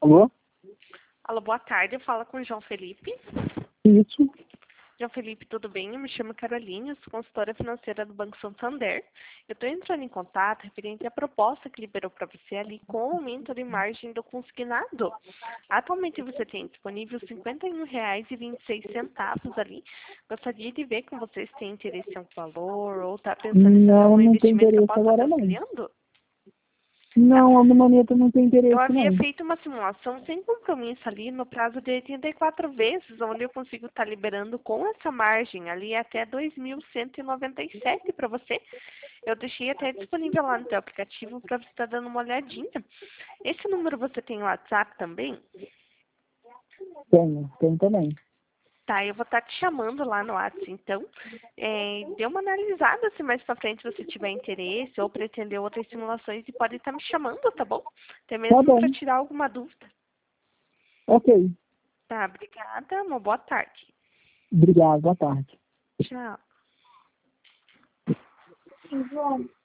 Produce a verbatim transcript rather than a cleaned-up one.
Alô? Alô, boa tarde. Fala com o João Felipe. Isso. João Felipe, tudo bem? Eu me chamo Caroline, sou consultora financeira do Banco Santander. Eu estou entrando em contato referente à proposta que liberou para você ali com o aumento de margem do consignado. Atualmente você tem disponível cinquenta e um reais e vinte e seis centavos ali. Gostaria de ver com vocês se tem interesse em um valor ou está pensando em fazer Não, algum não tem investimento que eu interesse possa estar agora não. auxiliando? Não, a maneta não tem Eu interesse havia não. feito uma simulação sem compromisso ali no prazo de oitenta e quatro vezes, onde eu consigo estar liberando com essa margem ali até dois mil cento e noventa e sete para você. Eu deixei até disponível lá no teu aplicativo para você estar dando uma olhadinha. Esse número você tem o WhatsApp também? Tenho, tem também. Tá, eu vou estar te chamando lá no WhatsApp, então. É, dê uma analisada se mais pra frente você tiver interesse ou pretender outras simulações e pode estar me chamando, tá bom? Até Tá mesmo bom. para tirar alguma dúvida. Ok. Tá, obrigada. Uma boa tarde. Obrigado, boa tarde. Tchau. João.